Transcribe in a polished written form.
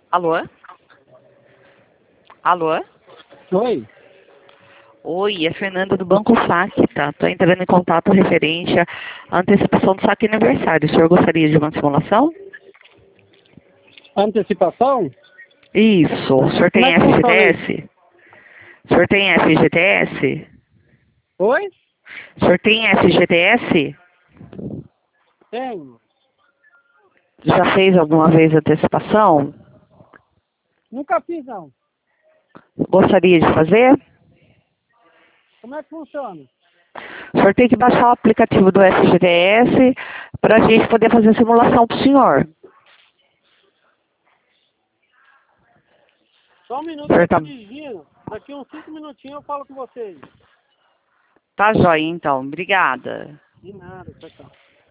Alô? Alô? Oi? Oi, é Fernanda do Banco Saque, tá? Tô entrando em contato referente à antecipação do saque aniversário. O senhor gostaria de uma simulação? Antecipação? Isso. O senhor Como tem é que funciona isso? FGTS? O senhor tem FGTS? Oi? O senhor tem FGTS? Tenho. Já fez alguma vez antecipação? Nunca fiz, não. Gostaria de fazer? Como é que funciona? O senhor tem que baixar o aplicativo do FGTS para a gente poder fazer a simulação para o senhor. Só um O minuto, senhor eu tô tá, dirigindo. Daqui uns 5 minutinhos eu falo com vocês. tá jóia, então. Obrigada. De nada, tchau, tchau.